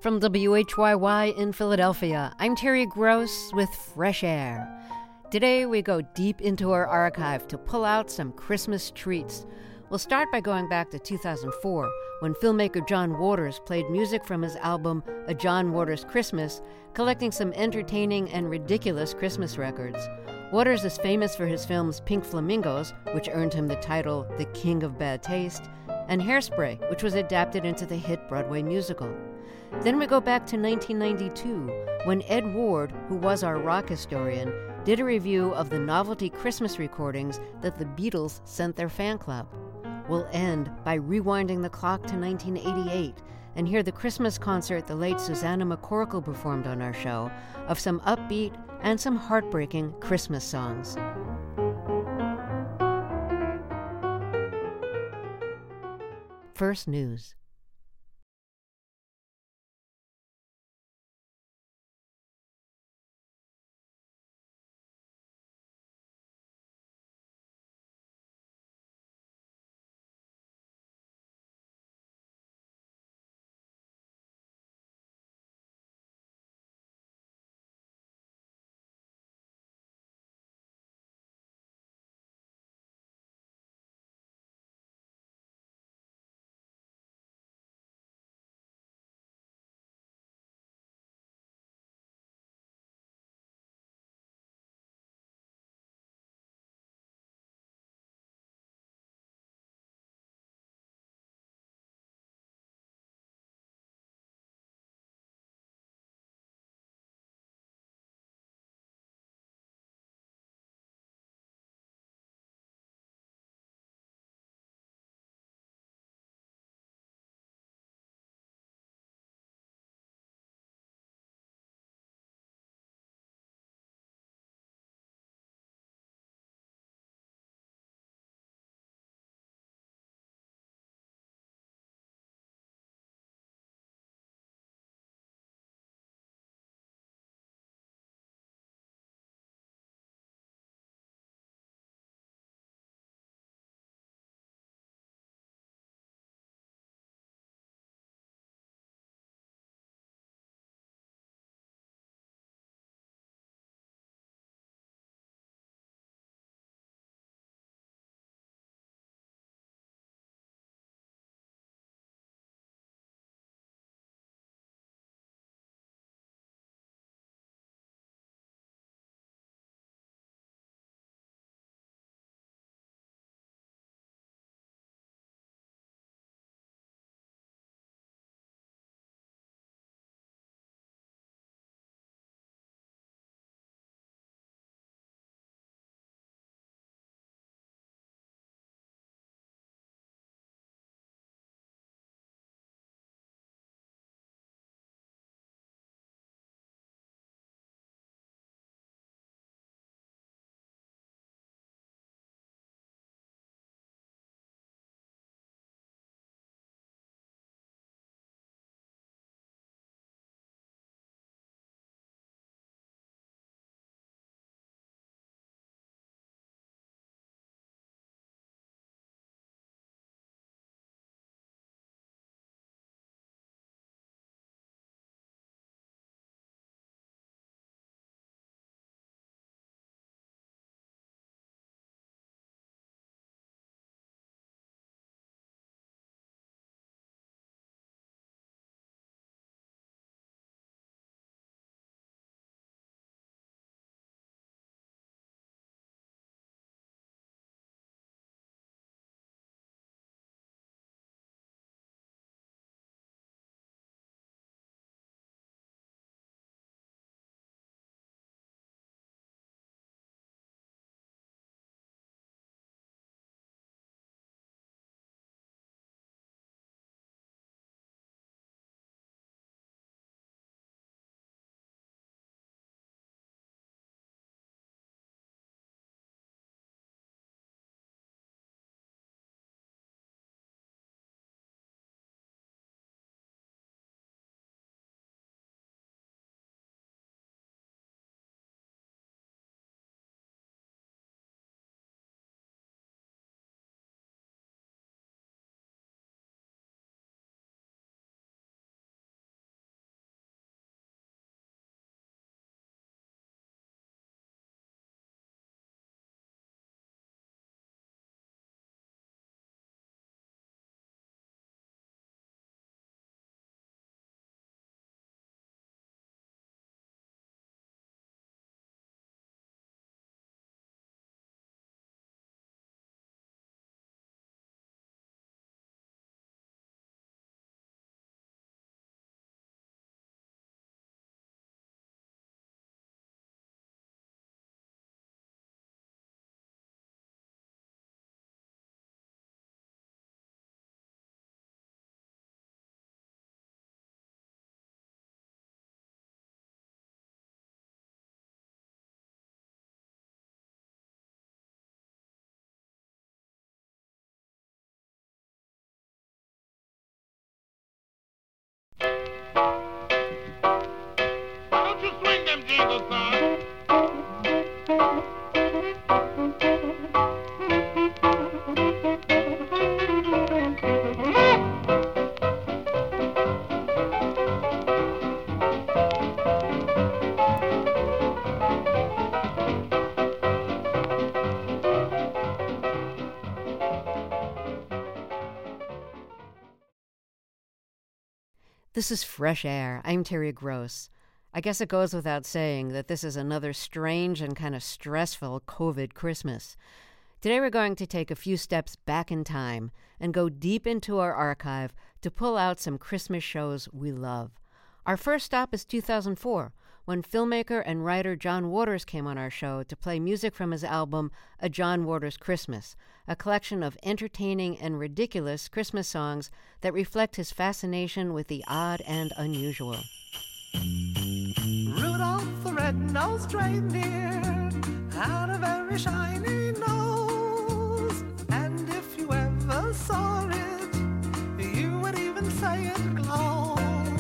From WHYY in Philadelphia, I'm Terry Gross with Fresh Air. Today we go deep into our archive to pull out some Christmas treats. We'll start by going back to 2004, when filmmaker John Waters played music from his album A John Waters Christmas, collecting some entertaining and ridiculous Christmas records. Waters is famous for his films Pink Flamingos, which earned him the title The King of Bad Taste, and Hairspray, which was adapted into the hit Broadway musical. Then we go back to 1992, when Ed Ward, who was our rock historian, did a review of the novelty Christmas recordings that the Beatles sent their fan club. We'll end by rewinding the clock to 1988 and hear the Christmas concert the late Susanna McCorkle performed on our show of some upbeat and some heartbreaking Christmas songs. First news. This is Fresh Air. I'm Terry Gross. I guess it goes without saying that this is another strange and kind of stressful COVID Christmas. Today we're going to take a few steps back in time and go deep into our archive to pull out some Christmas shows we love. Our first stop is 2004, when filmmaker and writer John Waters came on our show to play music from his album A John Waters Christmas, a collection of entertaining and ridiculous Christmas songs that reflect his fascination with the odd and unusual. Rudolph the red-nosed reindeer had a very shiny nose, and if you ever saw it, you would even say it glows.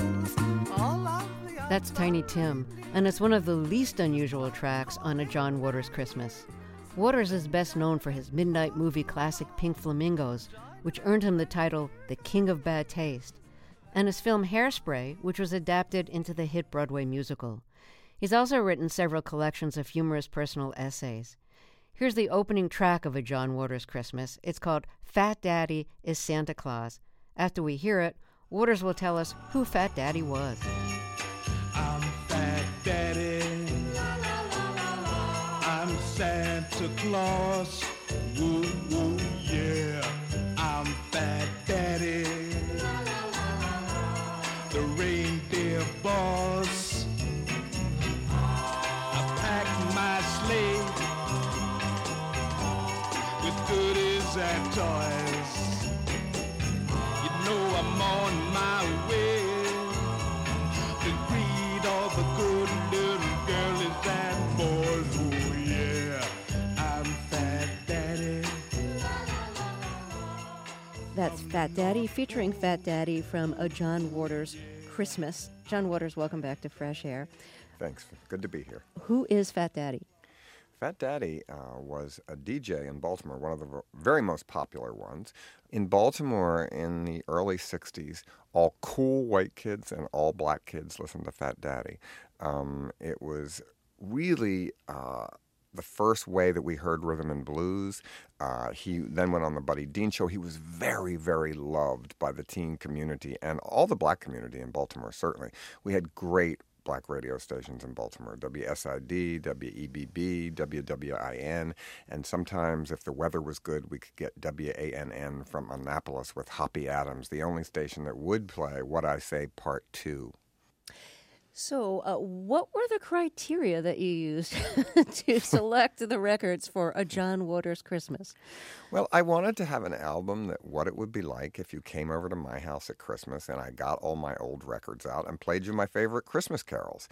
That's Tiny Tim, and it's one of the least unusual tracks on A John Waters Christmas. Waters is best known for his midnight movie classic Pink Flamingos, which earned him the title The King of Bad Taste, and his film Hairspray, which was adapted into the hit Broadway musical. He's also written several collections of humorous personal essays. Here's the opening track of A John Waters Christmas. It's called Fat Daddy is Santa Claus. After we hear it, Waters will tell us who Fat Daddy was. I'm Fat Daddy, I'm Santa Claus, woo woo yeah, I'm Fat Daddy, the reindeer boss. I packed my sleigh with goodies and toys. You know I'm on my way to greet all the good little girlies and boys. Oh yeah, I'm Fat Daddy. That's Fat Daddy, featuring Fat Daddy from A John Waters Christmas. John Waters, welcome back to Fresh Air. Thanks. Good to be here. Who is Fat Daddy? Fat Daddy was a DJ in Baltimore, one of the very most popular ones. In Baltimore in the early 60s, all cool white kids and all black kids listened to Fat Daddy. It was really the first way that we heard rhythm and blues. He then went on the Buddy Dean Show. He was very, very loved by the teen community and all the black community in Baltimore, certainly. We had great black radio stations in Baltimore, WSID, WEBB, WWIN, and sometimes if the weather was good, we could get WANN from Annapolis with Hoppy Adams, the only station that would play What I Say Part 2. So what were the criteria that you used to select the records for A John Waters Christmas? Well, I wanted to have an album that what it would be like if you came over to my house at Christmas and I got all my old records out and played you my favorite Christmas carols.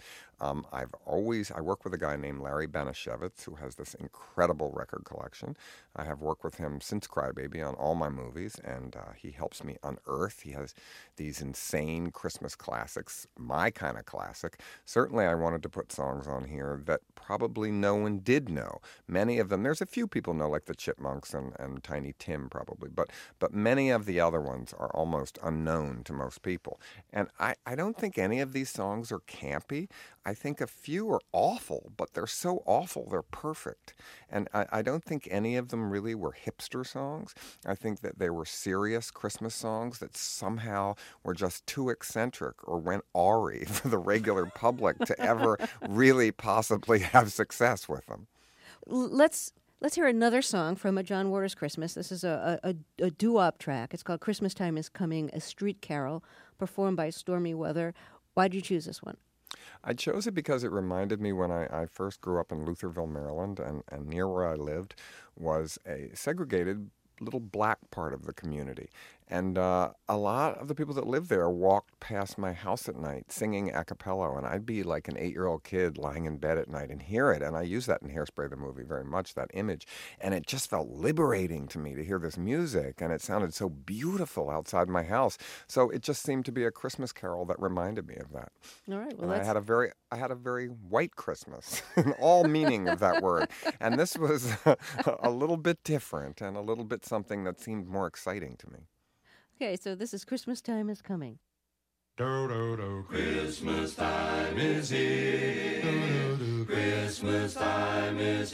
I work with a guy named Larry Banashevitz who has this incredible record collection. I have worked with him since Crybaby on all my movies, and he helps me unearth. He has these insane Christmas classics, my kind of classic. Certainly I wanted to put songs on here that probably no one did know. Many of them, there's a few people know, like the Chipmunks and Tiny Tim probably, but many of the other ones are almost unknown to most people. And I don't think any of these songs are campy. I think a few are awful, but they're so awful they're perfect. And I don't think any of them really were hipster songs. I think that they were serious Christmas songs that somehow were just too eccentric or went awry for the regular public to ever really possibly have success with them. Let's hear another song from A John Waters Christmas. This is a doo-wop track. It's called Christmas Time is Coming, a street carol, performed by Stormy Weather. Why did you choose this one? I chose it because it reminded me when I first grew up in Lutherville, Maryland, and near where I lived was a segregated little black part of the community. And a lot of the people that lived there walked past my house at night singing a cappella, and I'd be like an 8-year-old kid lying in bed at night and hear it. And I use that in Hairspray, the movie, very much, that image. And it just felt liberating to me to hear this music, and it sounded so beautiful outside my house. So it just seemed to be a Christmas carol that reminded me of that. All right. Well, I had a very white Christmas in all meaning of that word. And this was a little bit different and a little bit something that seemed more exciting to me. Okay, so this is Christmas Time is Coming. Do, do, do. Christmas time is here. Do, do, do. Christmas time is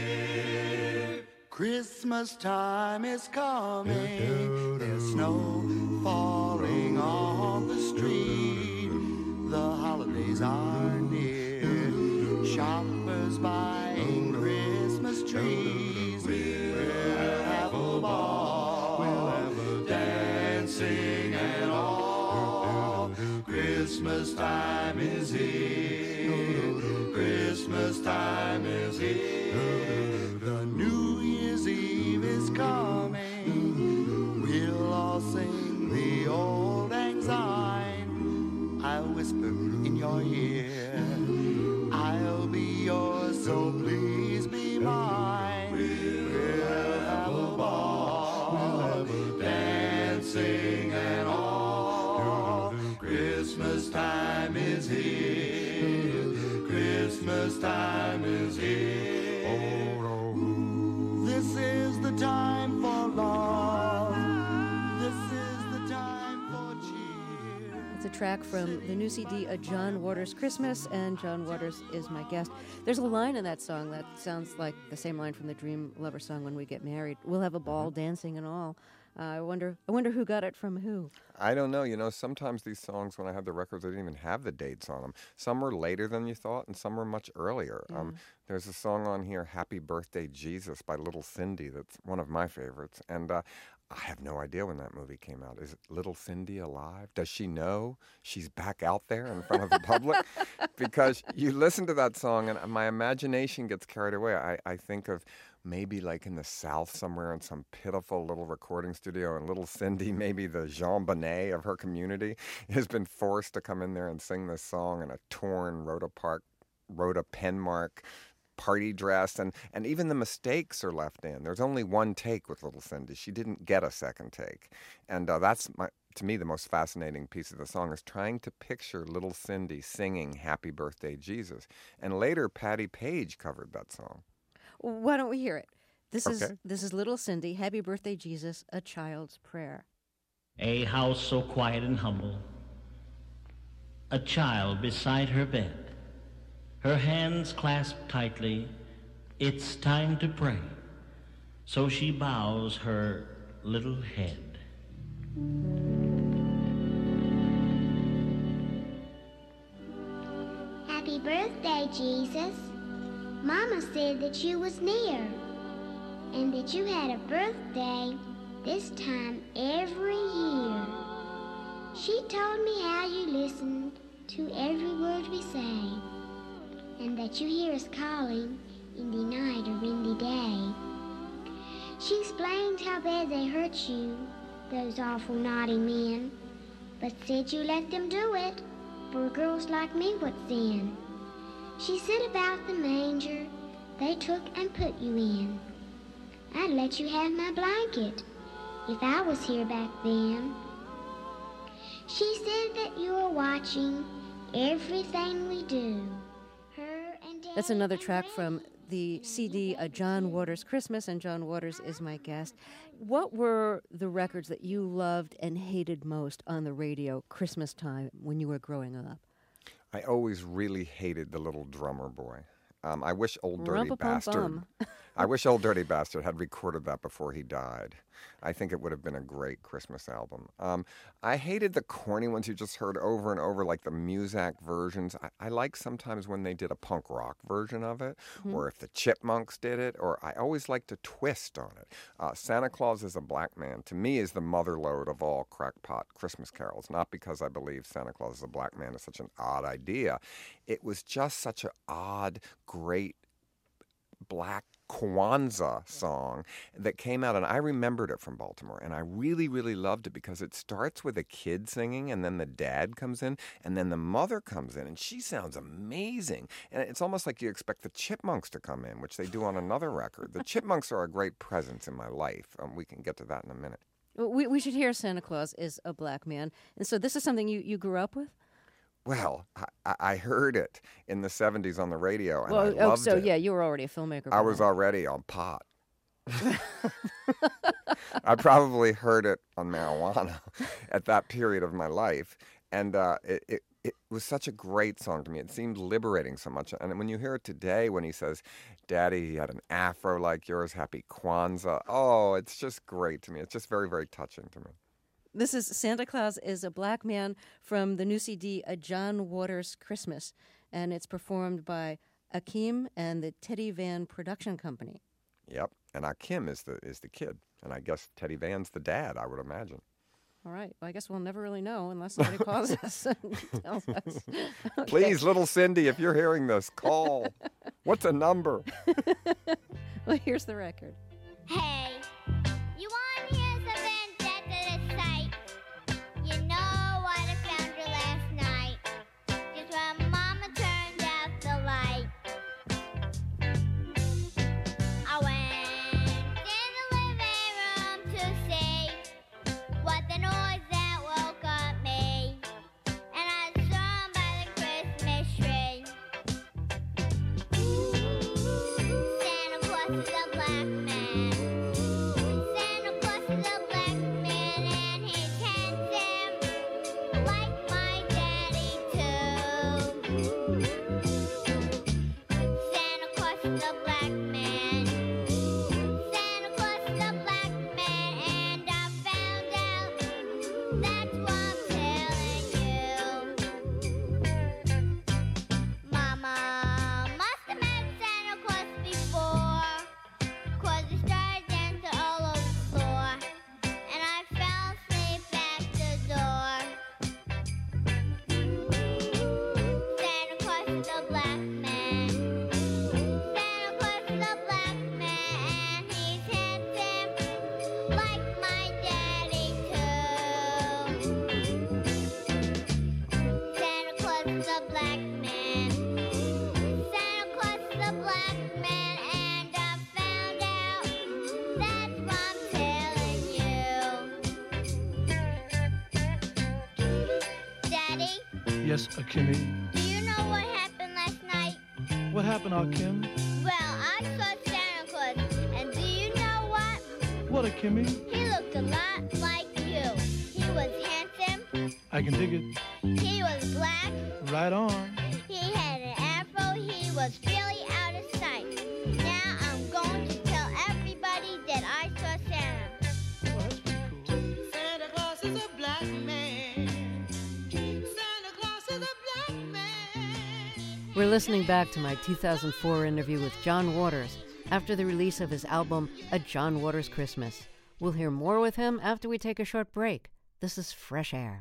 here. Christmas time is coming. There's snow falling on the street. Christmas time is here. Christmas time is here. The New Year's Eve is coming. We'll all sing the Old Lang Syne. I'll whisper in your ear. I'll be yours, so please be mine. We'll have a ball, dancing and all. Christmas time is here. Christmas time is here. This is the time for love. This is the time for cheer. It's a track from the new CD, A John Waters Christmas, and John Waters is my guest. There's a line in that song that sounds like the same line from the Dream Lover song, When We Get Married. We'll have a ball, dancing and all. I wonder who got it from who. I don't know. You know, sometimes these songs, when I had the records, they didn't even have the dates on them. Some were later than you thought, and some were much earlier. Yeah. There's a song on here, Happy Birthday, Jesus, by Little Cindy. That's one of my favorites. And I have no idea when that movie came out. Is Little Cindy alive? Does she know she's back out there in front of the public? Because you listen to that song, and my imagination gets carried away. I think of maybe like in the South somewhere in some pitiful little recording studio, and little Cindy, maybe the Jean Bonnet of her community, has been forced to come in there and sing this song in a torn Rhoda Penmark party dress, and even the mistakes are left in. There's only one take with little Cindy. She didn't get a second take. And that's, to me, the most fascinating piece of the song is trying to picture little Cindy singing Happy Birthday, Jesus. And later, Patti Page covered that song. Why don't we hear it? This Okay. is Little Cindy, Happy Birthday, Jesus, A Child's Prayer. A house so quiet and humble, a child beside her bed, her hands clasped tightly, it's time to pray. So she bows her little head. Happy birthday, Jesus. Mama said that you was near and that you had a birthday this time every year. She told me how you listened to every word we say and that you hear us calling in the night or windy day. She explained how bad they hurt you, those awful naughty men, but said you let them do it. For girls like me, what sin? She said about the manger they took and put you in. I'd let you have my blanket if I was here back then. She said that you were watching everything we do. Her and Daddy. That's another track from the CD, A John Waters Christmas, and John Waters is my guest. What were the records that you loved and hated most on the radio Christmas time when you were growing up? I always really hated The Little Drummer Boy. I wish Old Dirty Bastard. I wish Old Dirty Bastard had recorded that before he died. I think it would have been a great Christmas album. I hated the corny ones you just heard over and over, like the Muzak versions. I like sometimes when they did a punk rock version of it, or if the Chipmunks did it, or I always liked a twist on it. Santa Claus is a Black Man, to me, is the mother lode of all crackpot Christmas carols. Not because I believe Santa Claus is a black man is such an odd idea. It was just such an odd, great black Kwanzaa song that came out, and I remembered it from Baltimore, and I really, really loved it because it starts with a kid singing, and then the dad comes in, and then the mother comes in, and she sounds amazing. And it's almost like you expect the Chipmunks to come in, which they do on another record. The Chipmunks are a great presence in my life. We can get to that in a minute. We should hear Santa Claus is a Black Man. And so this is something you grew up with? Well, I heard it in the 70s on the radio, and I loved it. Yeah, you were already a filmmaker. I was already on pot. I probably heard it on marijuana at that period of my life, and it was such a great song to me. It seemed liberating so much. And when you hear it today, when he says, Daddy, he had an afro like yours, happy Kwanzaa, oh, it's just great to me. It's just very, very touching to me. This is Santa Claus is a Black Man from the new CD, A John Waters Christmas, and it's performed by Akim and the Teddy Van Production Company. Yep, and Akim is the kid, and I guess Teddy Van's the dad, I would imagine. All right. Well, I guess we'll never really know unless somebody calls us and tells us. Okay. Please, little Cindy, if you're hearing this, call. What's a number? Well, here's the record. Hey, you want to hear something that's a sight? You know what I found her last night, just when Mama turned out the light. I went in the living room to see what the noise that woke up me, and I saw him by the Christmas tree. Santa Claus is a black man. Santa Claus is a black man, and he's handsome like my daddy too. Santa Claus is a black man. Santa Claus is a black man, and I found out. That's why I'm telling you. Mama must have met Santa Claus before, 'cause he started dancing all over the floor, and I fell asleep at the door. Santa Claus is a black man. Santa Claus is a black man, and he's handsome like my daddy too. Santa Claus is a black man. Santa Claus is a black man, and I found out. That's why I'm telling you. Daddy, Yes, Kimmy. do you know what happened last night? What happened, Kim? Well, I saw Santa Claus, and do you know what? What, Kimmy? He looked a lot like you. He was handsome, I can dig it. he was black, Right on. he had an afro, he was really out of sight. Now I'm going to tell everybody that I saw Santa. Well, that's pretty cool. Santa Claus is a black man. Santa Claus is a black man. We're listening back to my 2004 interview with John Waters after the release of his album, A John Waters Christmas. We'll hear more with him after we take a short break. This is Fresh Air.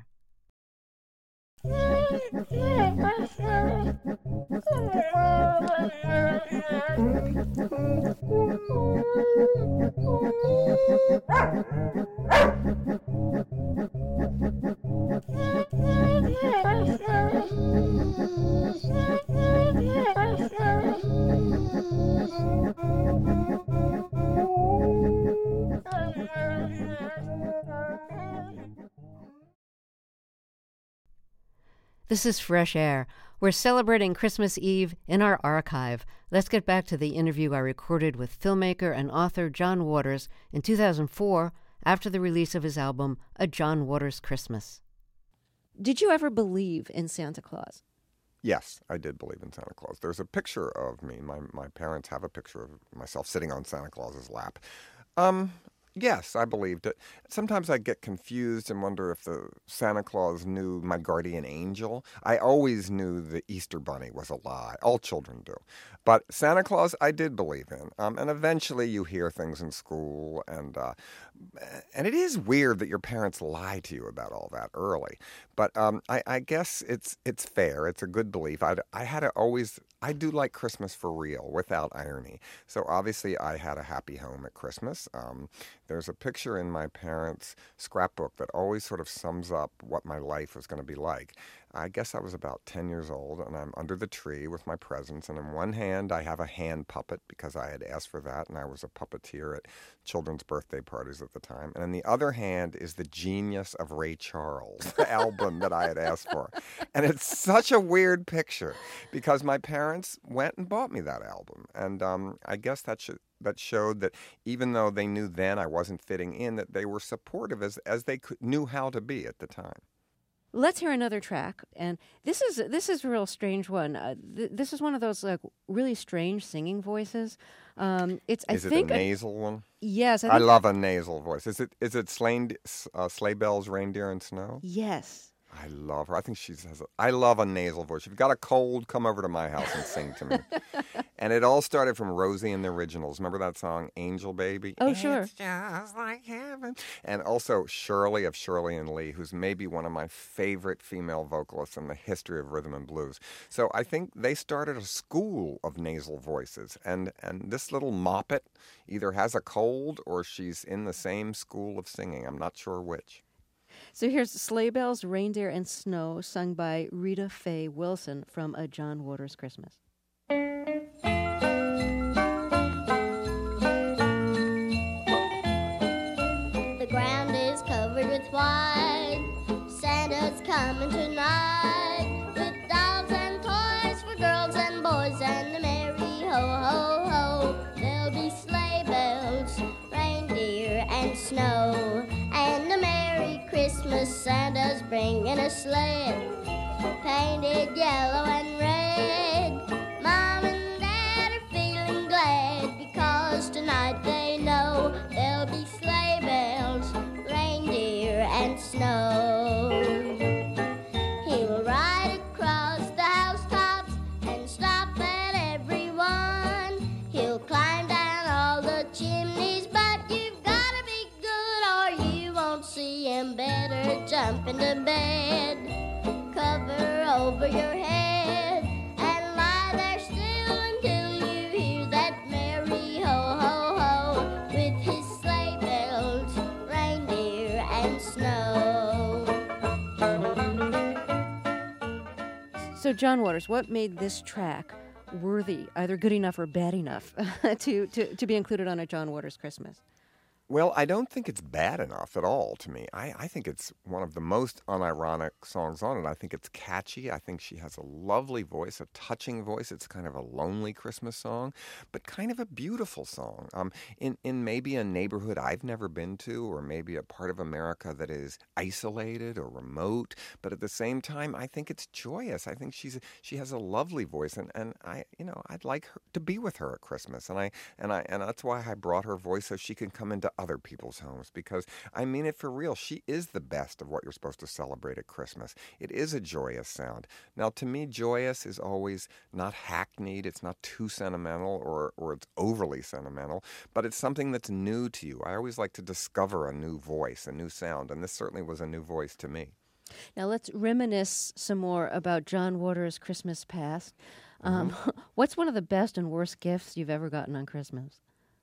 This is Fresh Air. We're celebrating Christmas Eve in our archive. Let's get back to the interview I recorded with filmmaker and author John Waters in 2004 after the release of his album, A John Waters Christmas. Did you ever believe in Santa Claus? Yes, I did believe in Santa Claus. There's a picture of me. My parents have a picture of myself sitting on Santa Claus's lap. Yes, I believed it. Sometimes I get confused and wonder if the Santa Claus knew my guardian angel. I always knew the Easter Bunny was a lie. All children do. But Santa Claus, I did believe in. And eventually you hear things in school, and it is weird that your parents lie to you about all that early. But I guess it's fair. It's a good belief. I do like Christmas for real, without irony. So obviously I had a happy home at Christmas. There's a picture in my parents' scrapbook that always sort of sums up what my life was going to be like. I guess I was about 10 years old, and I'm under the tree with my presents, and in one hand I have a hand puppet because I had asked for that, and I was a puppeteer at children's birthday parties at the time. And in the other hand is The Genius of Ray Charles, the album that I had asked for. And it's such a weird picture because my parents went and bought me that album, and I guess that showed that even though they knew then I wasn't fitting in, that they were supportive as they knew how to be at the time. Let's hear another track, and this is a real strange one. This is one of those like really strange singing voices. Is it a nasal one? Yes, I love a nasal voice. Is it Sleigh Bells, Reindeer and Snow? Yes. I love her. I think I love a nasal voice. If you've got a cold, come over to my house and sing to me. And it all started from Rosie and the Originals. Remember that song, Angel Baby? Oh, sure. It's just like heaven. And also Shirley of Shirley and Lee, who's maybe one of my favorite female vocalists in the history of rhythm and blues. So I think they started a school of nasal voices. And this little moppet either has a cold or she's in the same school of singing. I'm not sure which. So here's Sleigh Bells, Reindeer, and Snow, sung by Rita Faye Wilson from A John Waters Christmas. The ground is covered with white. Santa's coming tonight with dolls and toys for girls and boys and a merry ho ho ho. There'll be sleigh bells, reindeer, and snow, and a merry Christmas. Santa's bringing a sled painted yellow and red. Mom and Dad are feeling glad because tonight they know there'll be sleigh bells, reindeer, and snow. He'll ride across the housetops and stop at everyone. He'll climb down all the chimneys, but you've gotta be good or you won't see him. Better jump into bed, cover over your head, and lie there still until you hear that merry ho ho ho with his sleigh bells, reindeer, and snow. So, John Waters, what made this track worthy, either good enough or bad enough, to be included on A John Waters Christmas? Well, I don't think it's bad enough at all to me. I think it's one of the most unironic songs on it. I think it's catchy. I think she has a lovely voice, a touching voice. It's kind of a lonely Christmas song, but kind of a beautiful song. In maybe a neighborhood I've never been to, or maybe a part of America that is isolated or remote, but at the same time, I think it's joyous. I think she has a lovely voice, and I'd like her to be with her at Christmas, and that's why I brought her voice so she can come into other people's homes, because I mean it for real. She is the best of what you're supposed to celebrate at Christmas. It is a joyous sound. Now, to me, joyous is always not hackneyed. It's not too sentimental or it's overly sentimental, but it's something that's new to you. I always like to discover a new voice, a new sound, and this certainly was a new voice to me. Now, let's reminisce some more about John Waters' Christmas past. What's one of the best and worst gifts you've ever gotten on Christmas?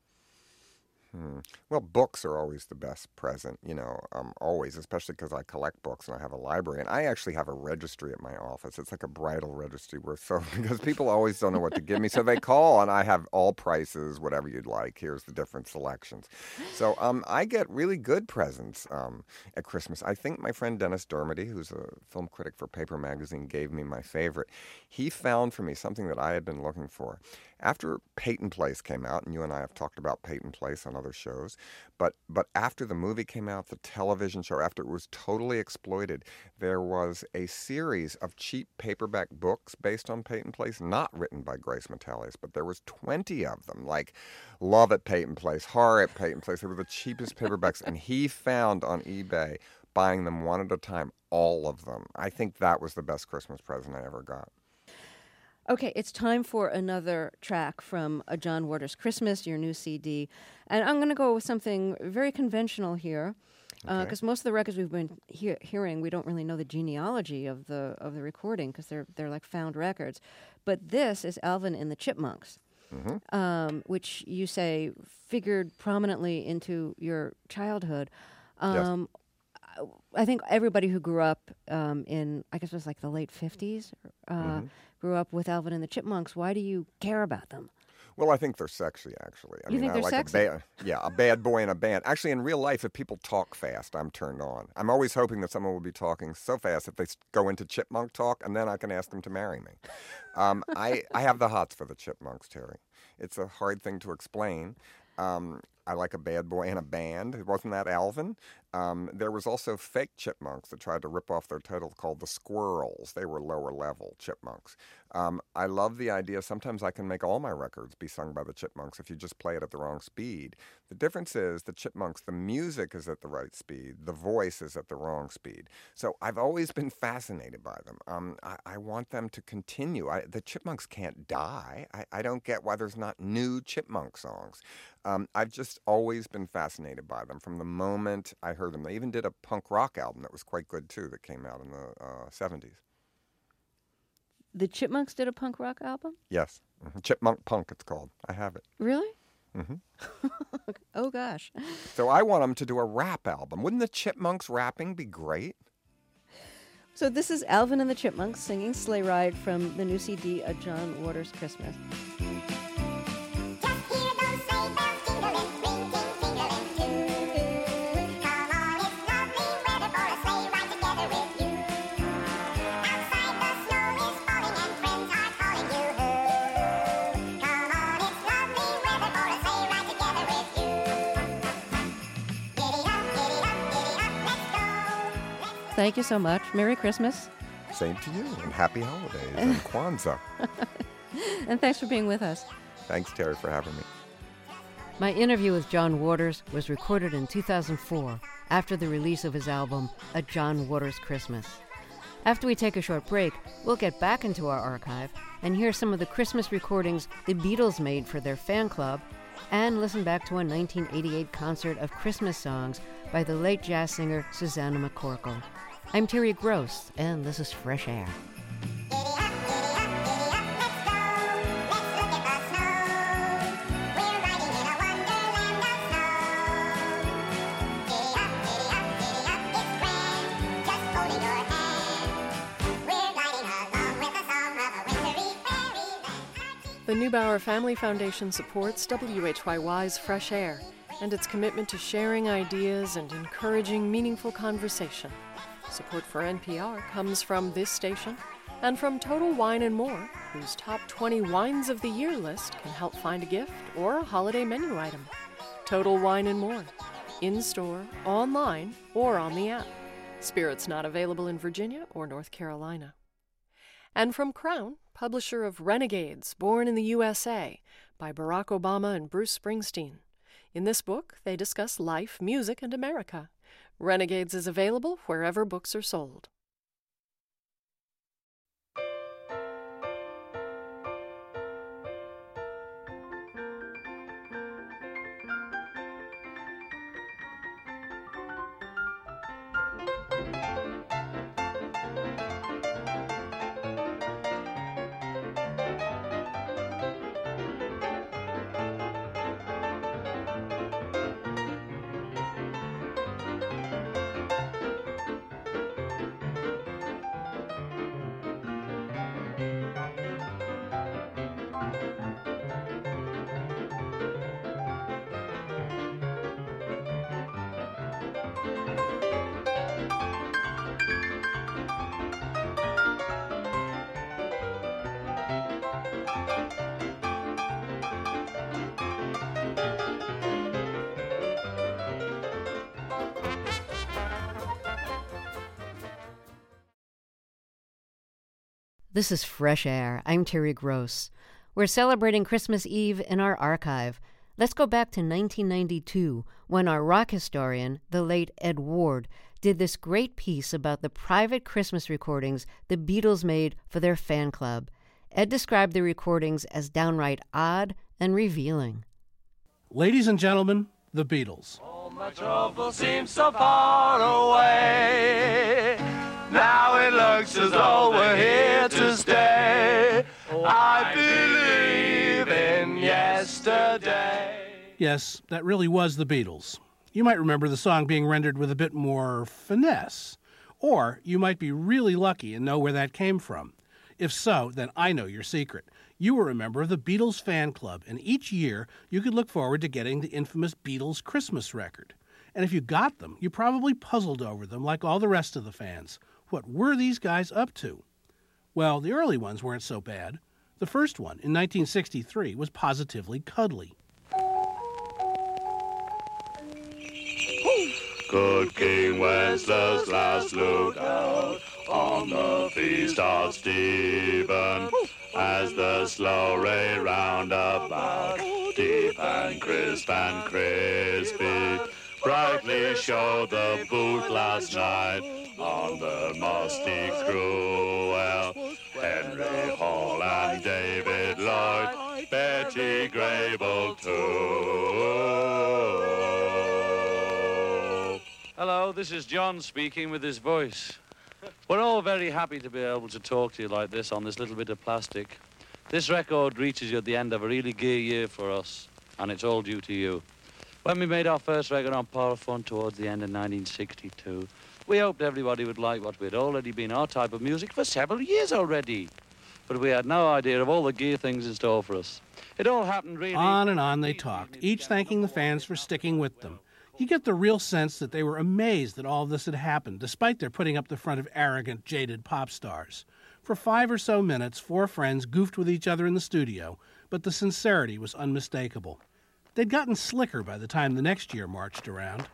Well, books are always the best present, always, especially because I collect books and I have a library. And I actually have a registry at my office. It's like a bridal registry because people always don't know what to give me. So they call and I have all prices, whatever you'd like. Here's the different selections. So I get really good presents at Christmas. I think my friend Dennis Dermody, who's a film critic for Paper Magazine, gave me my favorite. He found for me something that I had been looking for. After Peyton Place came out, and you and I have talked about Peyton Place on other shows, but after the movie came out, the television show, after it was totally exploited, there was a series of cheap paperback books based on Peyton Place, not written by Grace Metalius, but there was 20 of them, like Love at Peyton Place, Horror at Peyton Place. They were the cheapest paperbacks, and he found on eBay, buying them one at a time, all of them. I think that was the best Christmas present I ever got. Okay, it's time for another track from A John Waters Christmas, your new CD. And I'm going to go with something very conventional here, because most of the records we've been hearing, we don't really know the genealogy of the recording, because they're like found records. But this is Alvin and the Chipmunks, which you say figured prominently into your childhood. Yes. I think everybody who grew up in, I guess it was like the late 50s, grew up with Alvin and the Chipmunks. Why do you care about them? Well, I think they're sexy, actually. You think I they're like sexy? A bad boy in a band. Actually, in real life, if people talk fast, I'm turned on. I'm always hoping that someone will be talking so fast that they go into chipmunk talk, and then I can ask them to marry me. I have the hots for the Chipmunks, Terry. It's a hard thing to explain. I Like a Bad Boy in a Band. Wasn't that Alvin? There was also fake chipmunks that tried to rip off their title called the Squirrels. They were lower level chipmunks. I love the idea. Sometimes I can make all my records be sung by the Chipmunks if you just play it at the wrong speed. The difference is the Chipmunks, the music is at the right speed. The voice is at the wrong speed. So I've always been fascinated by them. I want them to continue. The Chipmunks can't die. I don't get why there's not new Chipmunk songs. I've just always been fascinated by them from the moment I heard them. They even did a punk rock album that was quite good, too, that came out in the 70s. The Chipmunks did a punk rock album? Yes. Mm-hmm. Chipmunk Punk, it's called. I have it. Really? Mm-hmm. Oh, gosh. So I want them to do a rap album. Wouldn't the Chipmunks rapping be great? So this is Alvin and the Chipmunks singing Sleigh Ride from the new CD, A John Waters Christmas. Thank you so much. Merry Christmas. Same to you, and happy holidays, and Kwanzaa. And thanks for being with us. Thanks, Terry, for having me. My interview with John Waters was recorded in 2004 after the release of his album, A John Waters Christmas. After we take a short break, we'll get back into our archive and hear some of the Christmas recordings the Beatles made for their fan club and listen back to a 1988 concert of Christmas songs by the late jazz singer Susanna McCorkle. I'm Terry Gross, and this is Fresh Air. The Neubauer Family Foundation supports WHYY's Fresh Air and its commitment to sharing ideas and encouraging meaningful conversation. Support for NPR comes from this station and from Total Wine & More, whose top 20 wines of the year list can help find a gift or a holiday menu item. Total Wine & More, in-store, online, or on the app. Spirits not available in Virginia or North Carolina. And from Crown, publisher of Renegades, Born in the USA, by Barack Obama and Bruce Springsteen. In this book, they discuss life, music, and America. Renegades is available wherever books are sold. This is Fresh Air. I'm Terry Gross. We're celebrating Christmas Eve in our archive. Let's go back to 1992, when our rock historian, the late Ed Ward, did this great piece about the private Christmas recordings the Beatles made for their fan club. Ed described the recordings as downright odd and revealing. Ladies and gentlemen, the Beatles. All my trouble seems so far away. Now it looks as though we're here to stay. I believe in yesterday. Yes, that really was the Beatles. You might remember the song being rendered with a bit more finesse. Or you might be really lucky and know where that came from. If so, then I know your secret. You were a member of the Beatles fan club, and each year you could look forward to getting the infamous Beatles Christmas record. And if you got them, you probably puzzled over them like all the rest of the fans. What were these guys up to? Well, the early ones weren't so bad. The first one, in 1963, was positively cuddly. Good King Wenceslas looked out on the feast of Stephen, as the slow ray round about, deep and crisp and crispy, brightly showed the boot last night on the musty cruel. Henry Hall and David Lloyd, Betty Grable too. Hello, this is John speaking with his voice. We're all very happy to be able to talk to you like this on this little bit of plastic. This record reaches you at the end of a really gay year for us, and it's all due to you. When we made our first record on Powerphone towards the end of 1962, we hoped everybody would like what we'd already been our type of music for several years already. But we had no idea of all the gear things in store for us. It all happened really... On and on they talked, each thanking the fans for sticking with them. You get the real sense that they were amazed that all of this had happened, despite their putting up the front of arrogant, jaded pop stars. For 5 or so minutes, 4 friends goofed with each other in the studio, but the sincerity was unmistakable. They'd gotten slicker by the time the next year marched around.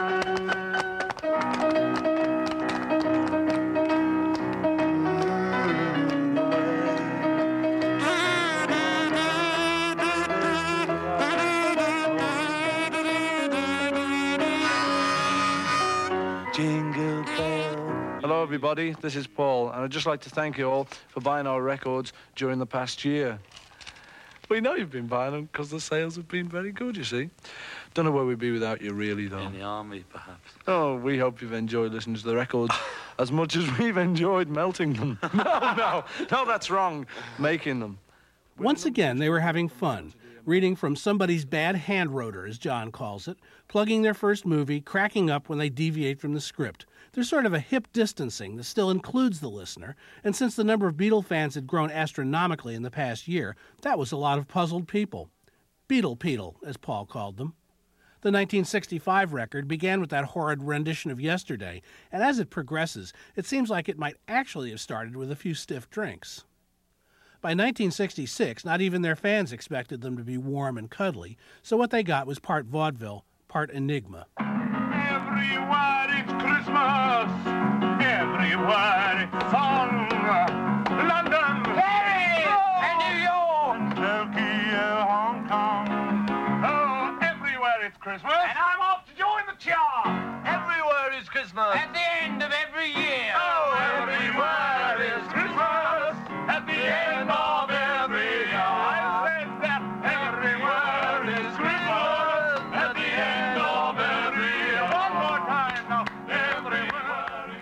Jingle bell. Hello everybody, this is Paul, and I'd just like to thank you all for buying our records during the past year. We know you've been buying them because the sales have been very good, you see. Don't know where we'd be without you, really, though. In the army, perhaps. Oh, we hope you've enjoyed listening to the records as much as we've enjoyed melting them. No, that's wrong. Making them. Once again, they were having fun, reading from somebody's bad hand-rotor, as John calls it, plugging their first movie, cracking up when they deviate from the script. There's sort of a hip distancing that still includes the listener, and since the number of Beatle fans had grown astronomically in the past year, that was a lot of puzzled people. Beatle, as Paul called them. The 1965 record began with that horrid rendition of Yesterday, and as it progresses, it seems like it might actually have started with a few stiff drinks. By 1966, not even their fans expected them to be warm and cuddly, so what they got was part vaudeville, part enigma. Everywhere it's Christmas, everywhere it's fun. London, Paris, and New York, Tokyo, Hong Kong. Oh, everywhere it's Christmas. And I'm off to join the chart. Everywhere is Christmas. At the end of every year. Oh, everywhere is Christmas. At the end of every year. I said that everywhere is Christmas. At the end of every year. One more time now. Everywhere is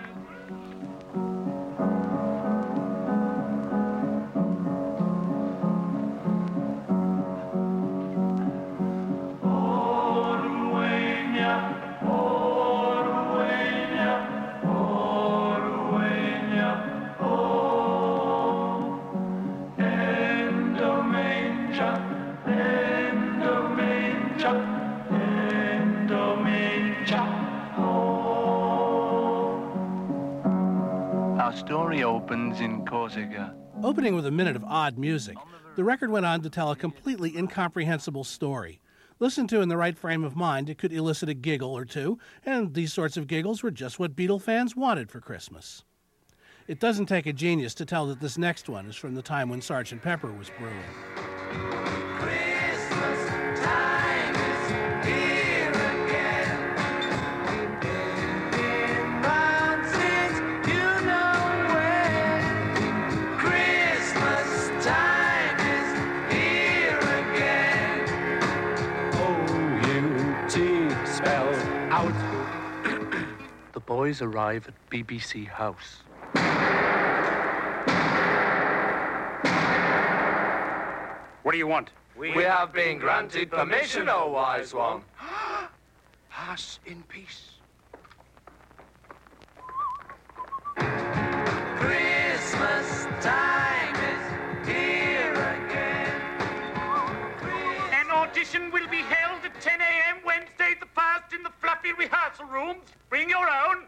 Our story opens in Corsica. Opening with a minute of odd music, the record went on to tell a completely incomprehensible story. Listened to in the right frame of mind, it could elicit a giggle or two, and these sorts of giggles were just what Beatle fans wanted for Christmas. It doesn't take a genius to tell that this next one is from the time when Sgt. Pepper was brewing. The boys arrive at BBC House. What do you want? We have been granted permission, O wise one. Pass in peace. Christmas time is here again. An audition will be held at 10 a.m. Wednesday the 1st in the fluffy rehearsal rooms. Bring your own.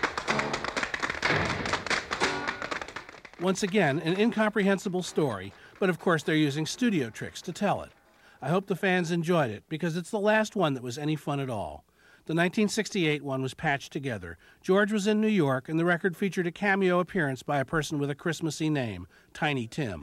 Once again, an incomprehensible story, But of course they're using studio tricks to tell it. I hope the fans enjoyed it, because it's the last one that was any fun at all. The 1968 one was patched together. George was in New York, and the record featured a cameo appearance by a person with a Christmassy name, Tiny Tim.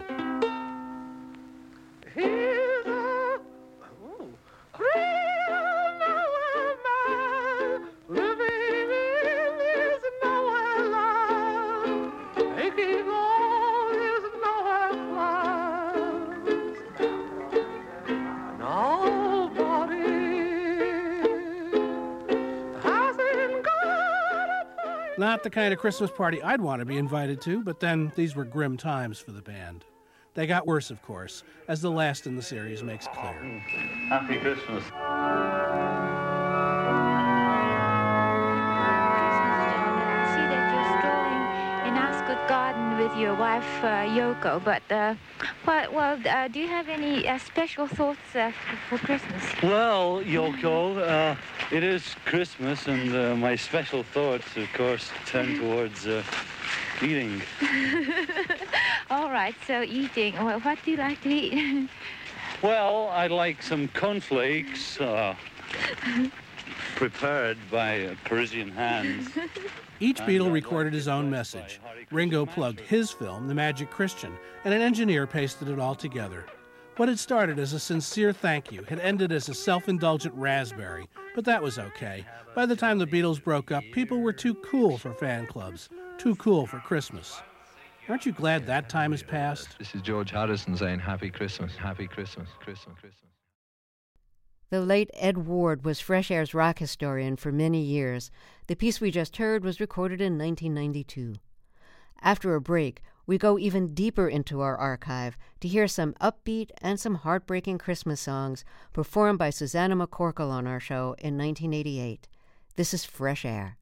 Not the kind of Christmas party I'd want to be invited to, but then these were grim times for the band. They got worse, of course, as the last in the series makes clear. Happy Christmas. See that you're strolling in Ascot Garden with your wife, Yoko, but, do you have any special thoughts for Christmas? Well, Yoko, it is Christmas, and my special thoughts, of course, turn towards eating. All right, so eating. Well, what do you like to eat? Well, I'd like some cornflakes prepared by Parisian hands. Each Beatle recorded his own message. Ringo plugged his film, The Magic Christian, and an engineer pasted it all together. What had started as a sincere thank you had ended as a self-indulgent raspberry, but that was okay. By the time the Beatles broke up, people were too cool for fan clubs, too cool for Christmas. Aren't you glad that time has passed? This is George Harrison saying Happy Christmas, Happy Christmas, Christmas, Christmas. The late Ed Ward was Fresh Air's rock historian for many years. The piece we just heard was recorded in 1992. After a break, we go even deeper into our archive to hear some upbeat and some heartbreaking Christmas songs performed by Susannah McCorkle on our show in 1988. This is Fresh Air.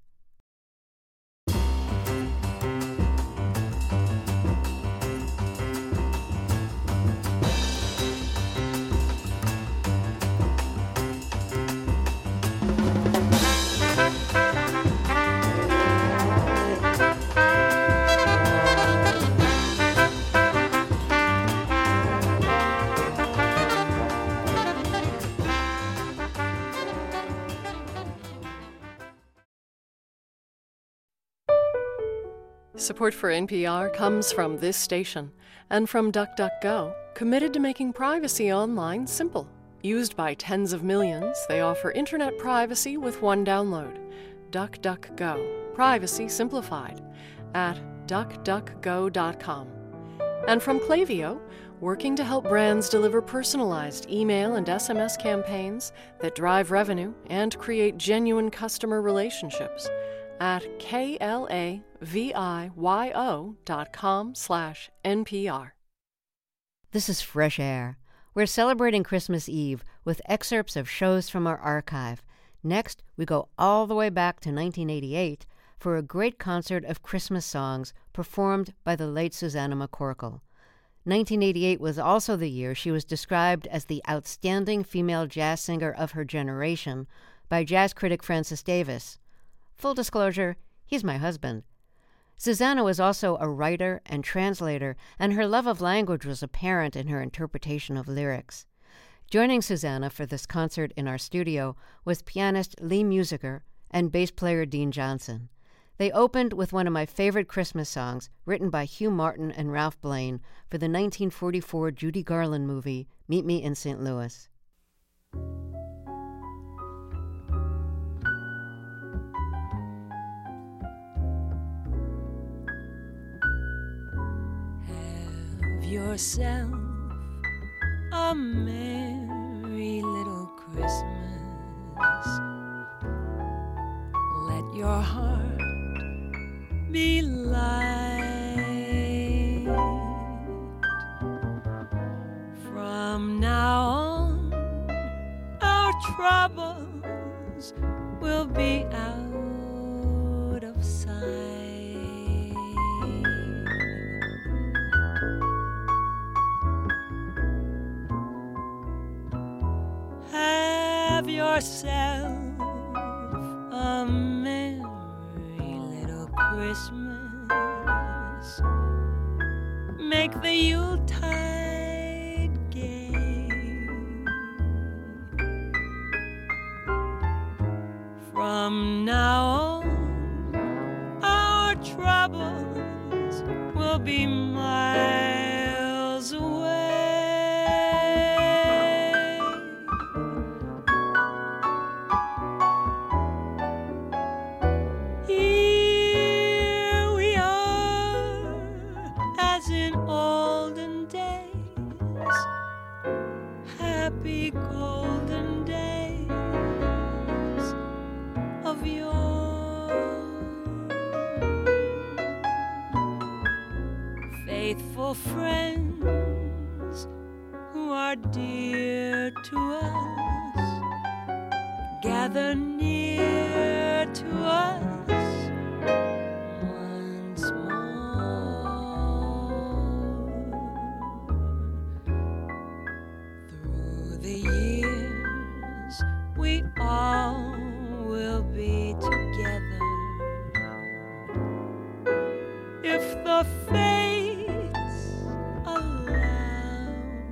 Support for NPR comes from this station and from DuckDuckGo, committed to making privacy online simple. Used by tens of millions, they offer internet privacy with one download. DuckDuckGo, privacy simplified, at duckduckgo.com. And from Klaviyo, working to help brands deliver personalized email and SMS campaigns that drive revenue and create genuine customer relationships, at klaviyo.com/NPR. This is Fresh Air. We're celebrating Christmas Eve with excerpts of shows from our archive. Next, we go all the way back to 1988 for a great concert of Christmas songs performed by the late Susannah McCorkle. 1988 was also the year she was described as the outstanding female jazz singer of her generation by jazz critic Francis Davis. Full disclosure, he's my husband. Susannah was also a writer and translator, and her love of language was apparent in her interpretation of lyrics. Joining Susannah for this concert in our studio was pianist Lee Musiker and bass player Dean Johnson. They opened with one of my favorite Christmas songs, written by Hugh Martin and Ralph Blaine for the 1944 Judy Garland movie, Meet Me in St. Louis. Yourself a merry little Christmas. Let your heart be light. From now on, our troubles will be out of sight. Have yourself a merry little Christmas. Make the Yuletide From now on, our troubles will be miles away. Here we are, as in olden days, happy golden days of yore. Faithful friends who are dear to us, gather near to us once more. Through the years, we all will be together. If the fates allow,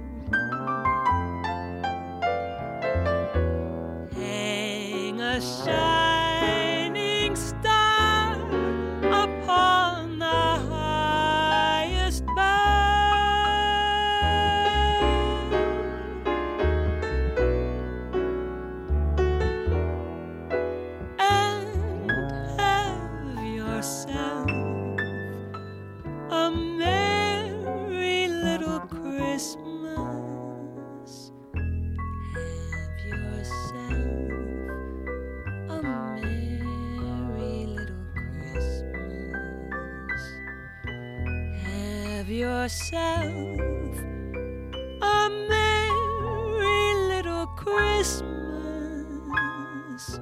hang a shining star upon the highest bough, and have yourself a merry little Christmas. Have yourself a merry little Christmas. Have yourself a merry little Christmas.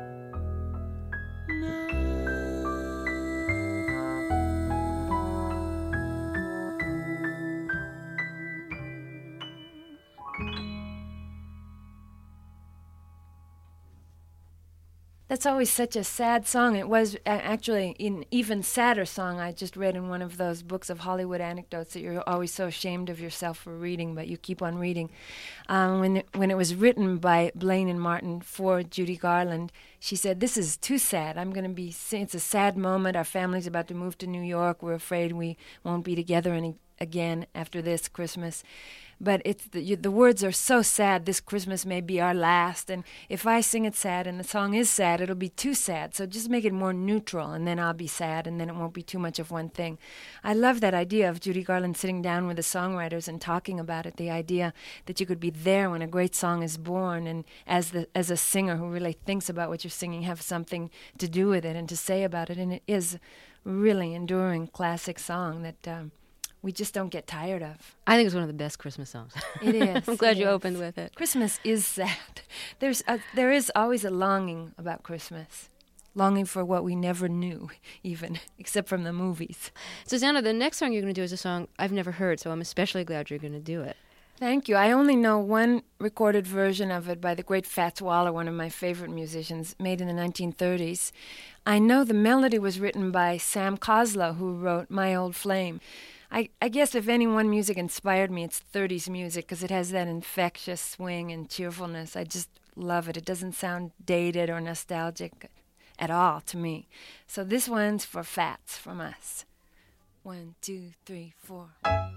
That's always such a sad song. It was actually an even sadder song I just read in one of those books of Hollywood anecdotes that you're always so ashamed of yourself for reading, but you keep on reading. When it was written by Blaine and Martin for Judy Garland, she said, "This is too sad. It's a sad moment. Our family's about to move to New York. We're afraid we won't be together again after this Christmas. But the words are so sad. This Christmas may be our last. And if I sing it sad and the song is sad, it'll be too sad. So just make it more neutral, and then I'll be sad, and then it won't be too much of one thing." I love that idea of Judy Garland sitting down with the songwriters and talking about it. The idea that you could be there when a great song is born, and as a singer who really thinks about what you're singing, have something to do with it and to say about it. And it is a really enduring classic song that we just don't get tired of. I think it's one of the best Christmas songs. It is. I'm glad you opened with it. Christmas is sad. There is always a longing about Christmas. Longing for what we never knew, even, except from the movies. Susanna, the next song you're going to do is a song I've never heard, so I'm especially glad you're going to do it. Thank you. I only know one recorded version of it by the great Fats Waller, one of my favorite musicians, made in the 1930s. I know the melody was written by Sam Coslow, who wrote My Old Flame. I guess if any one music inspired me, it's 30s music, because it has that infectious swing and cheerfulness. I just love it. It doesn't sound dated or nostalgic at all to me. So this one's for Fats from us. 1, 2, 3, 4.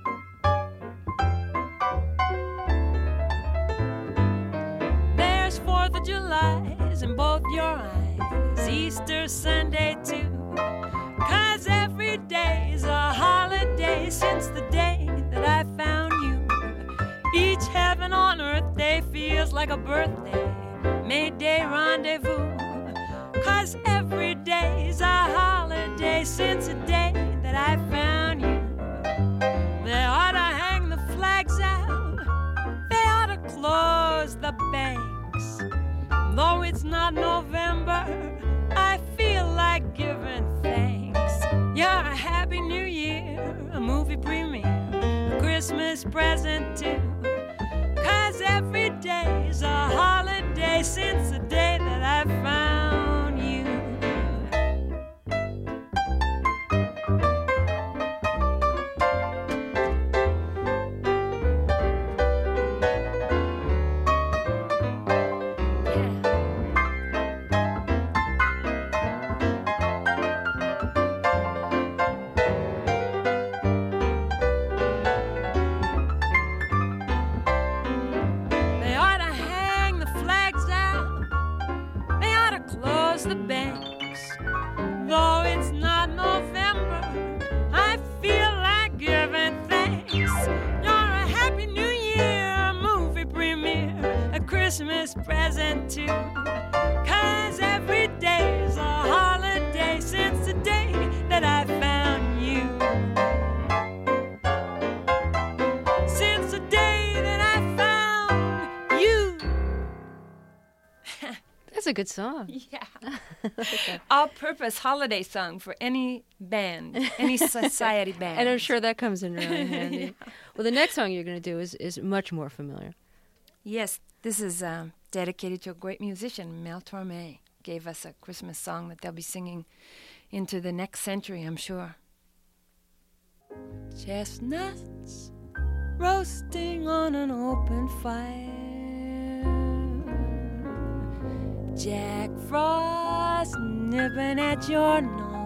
There's 4th of July's in both your eyes, Easter Sunday too. 'Cause every day's a holiday since the day that I found you. Each heaven on earth day feels like a birthday, May-Day rendezvous. 'Cause every day's a holiday since the day that I found you. They ought to hang the flags out, they ought to close the banks. Though it's not November, I feel like giving thanks. Yeah, a happy new year, a movie premiere, a Christmas present too. 'Cause every day's a holiday since the day that I found you. thanks. Though it's not November, I feel like giving thanks. You're a Happy New Year, a movie premiere, a Christmas present too. 'Cause every day's a holiday since the day that I found you. Since the day that I found you. That's a good song. Yeah. All-purpose holiday song for any band, any society band. And I'm sure that comes in really handy. Yeah. Well, the next song you're going to do is much more familiar. Yes, this is dedicated to a great musician, Mel Torme. Gave us a Christmas song that they'll be singing into the next century, I'm sure. Chestnuts roasting on an open fire. Jack Frost nipping at your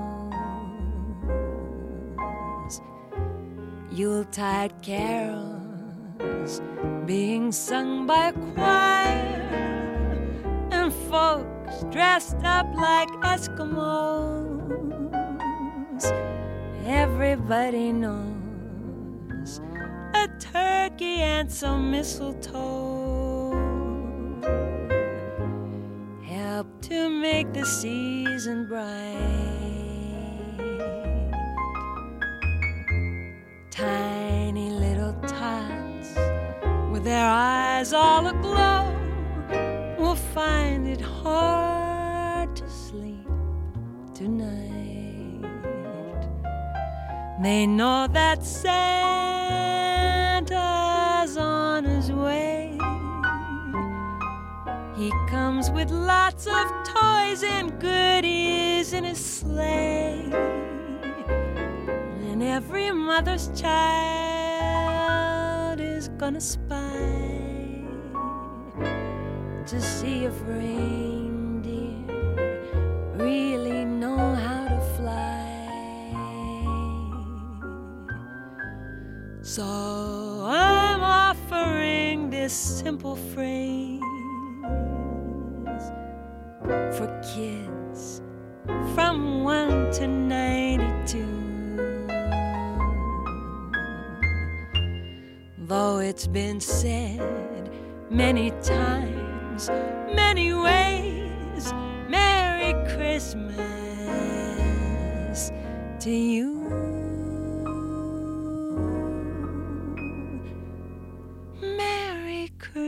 nose. Yuletide carols being sung by a choir, and folks dressed up like Eskimos. Everybody knows a turkey and some mistletoe help to make the season bright. Tiny little tots with their eyes all aglow will find it hard to sleep tonight. They know that Santa's on his way. He comes with lots of toys and goodies in his sleigh. And every mother's child is gonna spy to see if reindeer really know how to fly. So I'm offering this simple phrase for kids from 1 to 92. Though it's been said many times, many ways, Merry Christmas to you. Merry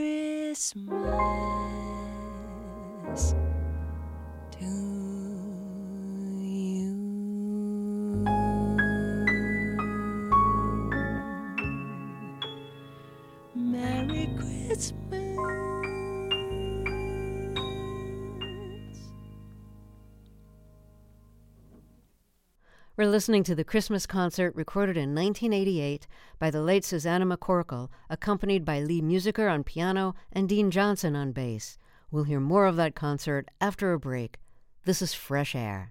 Christmas to you. Merry Christmas. We're listening to the Christmas concert recorded in 1988 by the late Susanna McCorkle, accompanied by Lee Musiker on piano and Dean Johnson on bass. We'll hear more of that concert after a break. This is Fresh Air.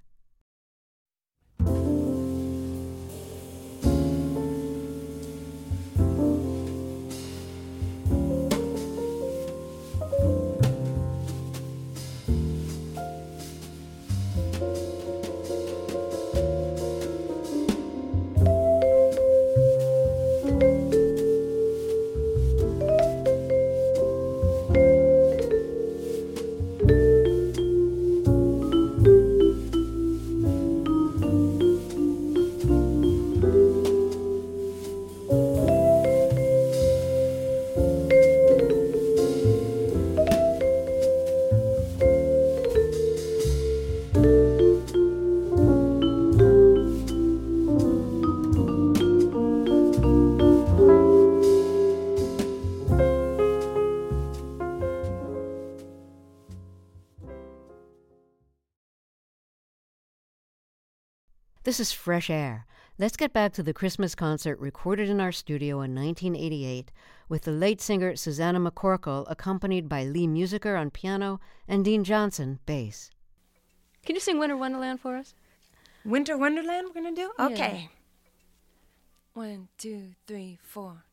This is Fresh Air. Let's get back to the Christmas concert recorded in our studio in 1988 with the late singer Susanna McCorkle, accompanied by Lee Musiker on piano and Dean Johnson, bass. Can you sing Winter Wonderland for us? Winter Wonderland we're going to do? Yeah. Okay. 1, 2, 3, 4.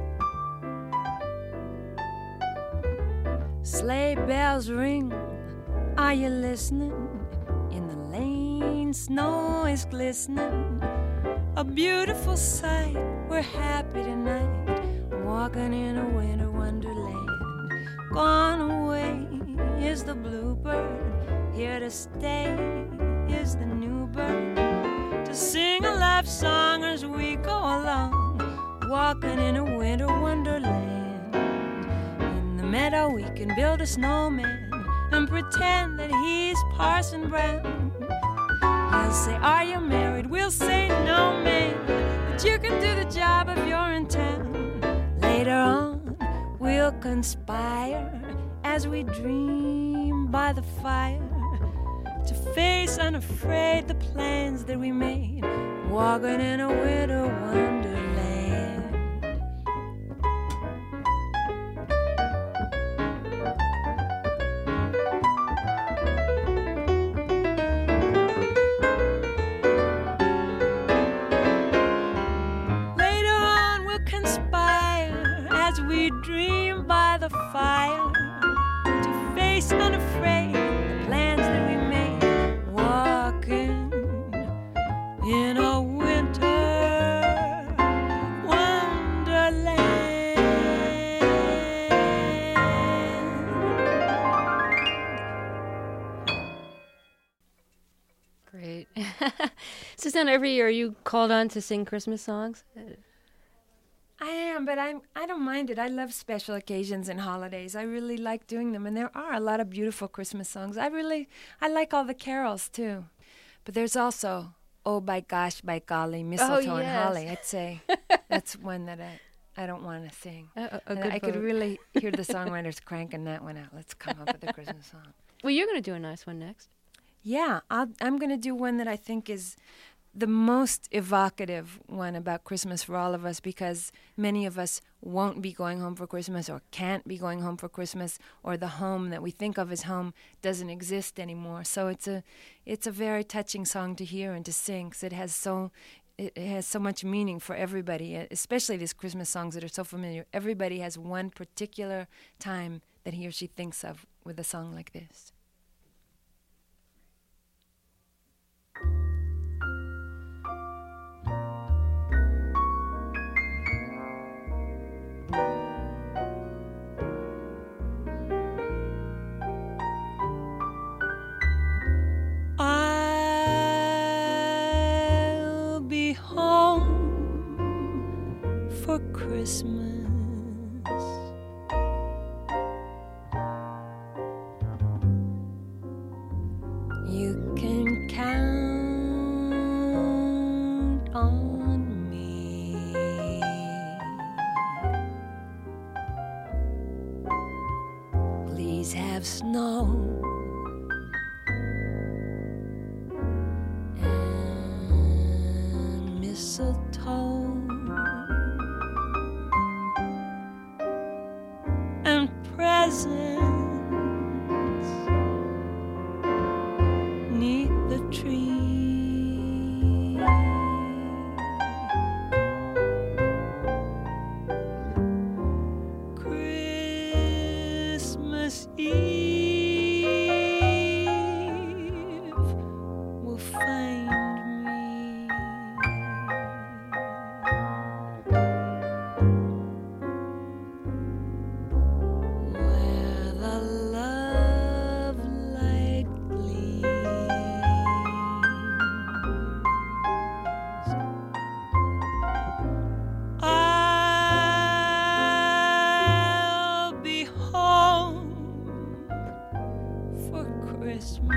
Sleigh bells ring, Are you listening? In the lane, snow is glistening. A beautiful sight, we're happy tonight, walking in a winter wonderland. Gone away is the bluebird, here to stay is the new bird, to sing a love song as we go along, walking in a winter wonderland. In the meadow we can build a snowman and pretend that he's Parson Brown. He'll say, are you married? We'll say, no, man, but you can do the job if you're in town. Later on, we'll conspire as we dream by the fire to face unafraid the plans that we made, walking in a winter wonderland. Later on, we'll conspire as we dream by the fire to face unafraid the plans that we made, walking in a winter wonderland. Great. Susanna, every year are you called on to sing Christmas songs? I am, but I don't mind it. I love special occasions and holidays. I really like doing them, and there are a lot of beautiful Christmas songs. I like all the carols too, but there's also Oh by Gosh, by Golly, Mistletoe and Holly. I'd say that's one that I don't want to sing. I could really hear the songwriters cranking that one out. Let's come up with a Christmas song. Well, you're going to do a nice one next. Yeah, I'm going to do one that I think is the most evocative one about Christmas for all of us, because many of us won't be going home for Christmas or can't be going home for Christmas, or the home that we think of as home doesn't exist anymore. So it's a very touching song to hear and to sing, because it has so much meaning for everybody, especially these Christmas songs that are so familiar. Everybody has one particular time that he or she thinks of with a song like this. I'll be home for Christmas. You can count on me. Please have snow and mistletoe and presents 'neath the tree. Christmas Eve will find me where the love light gleams. I'll be home for Christmas.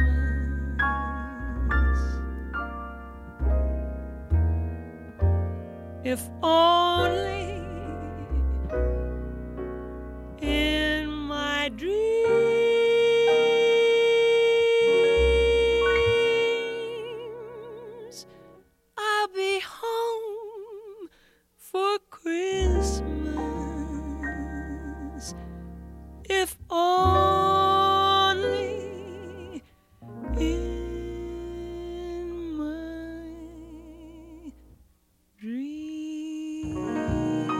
If only in my dreams I'll be home for Christmas. If only in my dreams.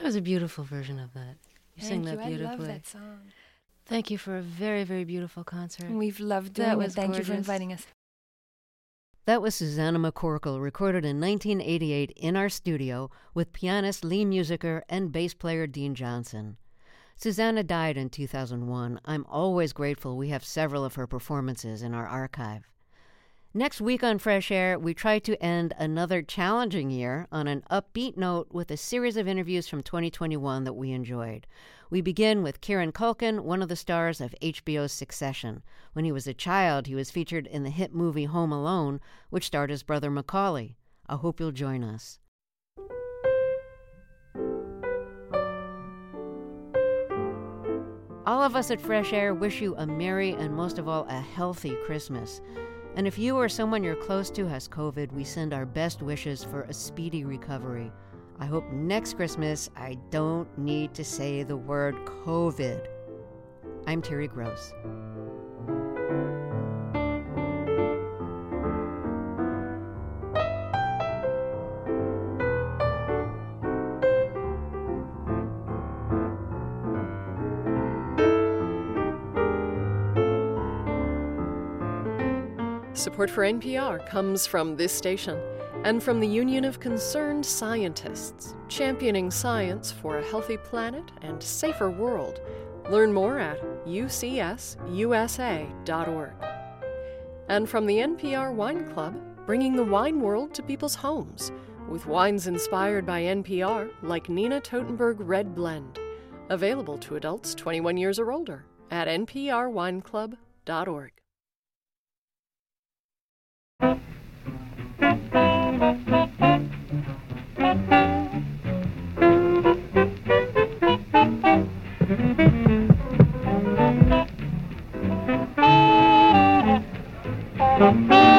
was a beautiful version of that. You sing that beautifully. I love that song. Thank you for a very, very beautiful concert. We've loved doing it. Thank you for inviting us. That was Susanna McCorkle, recorded in 1988 in our studio with pianist Lee Musiker and bass player Dean Johnson. Susanna died in 2001. I'm always grateful we have several of her performances in our archive. Next week on Fresh Air, we try to end another challenging year on an upbeat note with a series of interviews from 2021 that we enjoyed. We begin with Kieran Culkin, one of the stars of HBO's Succession. When he was a child, he was featured in the hit movie Home Alone, which starred his brother Macaulay. I hope you'll join us. All of us at Fresh Air wish you a merry and most of all a healthy Christmas. And if you or someone you're close to has COVID, we send our best wishes for a speedy recovery. I hope next Christmas I don't need to say the word COVID. I'm Terry Gross. Support for NPR comes from this station and from the Union of Concerned Scientists, championing science for a healthy planet and safer world. Learn more at ucsusa.org. And from the NPR Wine Club, bringing the wine world to people's homes, with wines inspired by NPR, like Nina Totenberg Red Blend. Available to adults 21 years or older at nprwineclub.org. Thank you.